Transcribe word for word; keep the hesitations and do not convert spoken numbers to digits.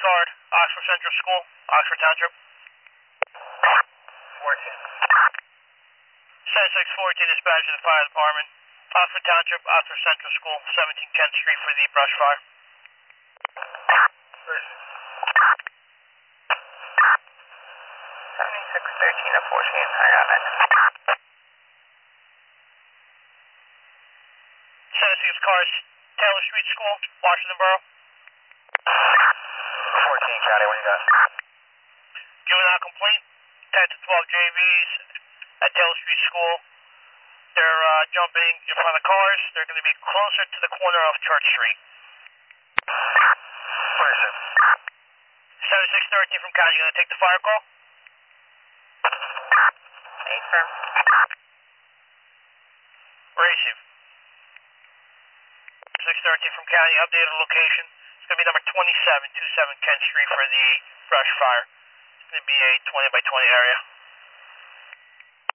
Guard, Oxford Central School, Oxford Township. fourteen. seventy-six fourteen dispatch to the fire department. Oxford Township, Oxford Central School, seventeen Kent Street for the brush fire. seventy-six thirteen to fourteen, I got it. seventy-six cars, Taylor Street School, Washington Borough. fourteen County, what do you got? Juvenile complaint, ten to twelve J Vs at Taylor Street School. They're uh, jumping in front of the cars. They're going to be closer to the corner of Church Street. Where is it? seventy-six thirteen from County, you going to take the fire call? eight firm. Receive. six thirteen from County, updated location. It's going to be number twenty-seven, twenty-seven Kent Street for the brush fire. It's going to be a twenty by twenty area.